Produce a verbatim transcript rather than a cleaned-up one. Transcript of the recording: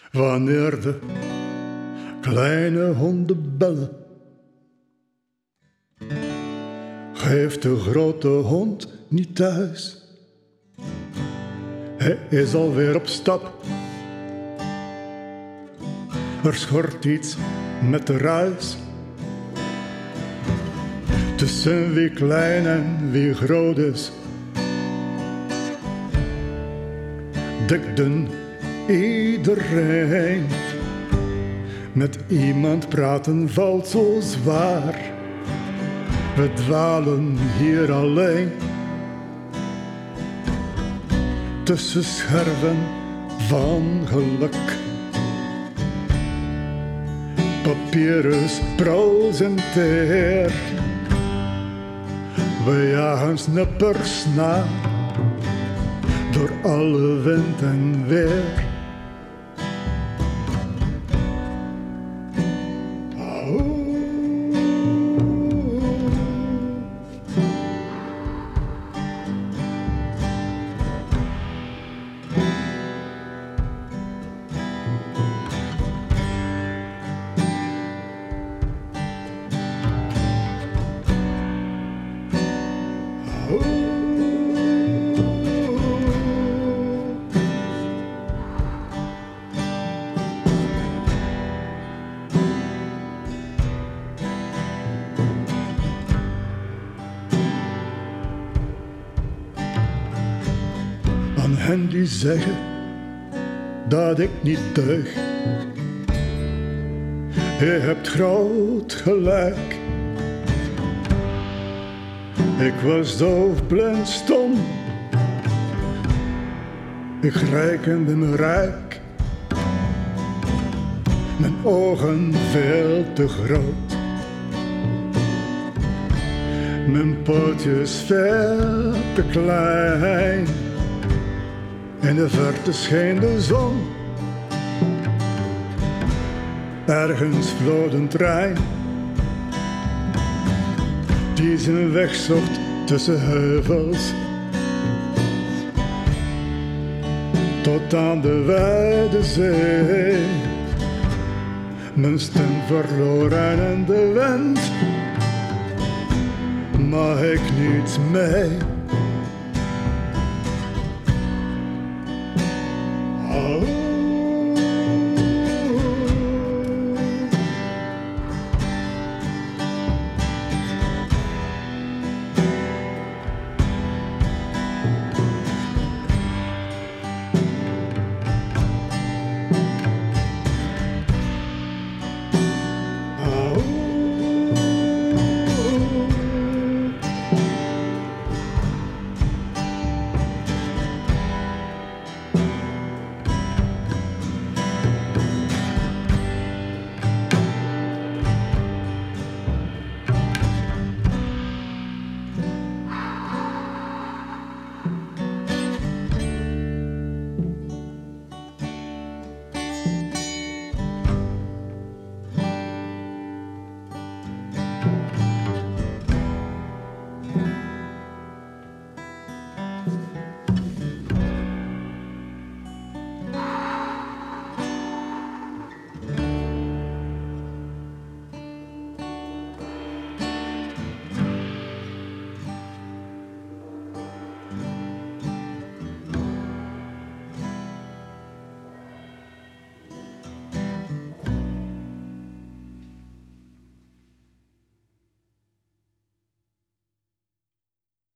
Wanneer de kleine honden bellen, geeft de grote hond niet thuis. Hij is alweer op stap. Er schort iets met de ruis. Tussen wie klein en wie groot is, dekten iedereen. Met iemand praten valt zo zwaar. We dwalen hier alleen. Tussen scherven van geluk. Papieren sproos en teer. We jagen snippers na. Door alle wind en weer. Aan hen die zeggen dat ik niet deug, je hebt groot gelijk. Ik was doof, blind, stom. Ik rekende me rijk. Mijn ogen veel te groot. Mijn pootjes veel te klein. In de verte scheen de zon. Ergens vloot een trein die zijn weg zocht tussen heuvels, tot aan de wijde zee. Mijn stem verloren in de wind, maar ik niet mee. Oh.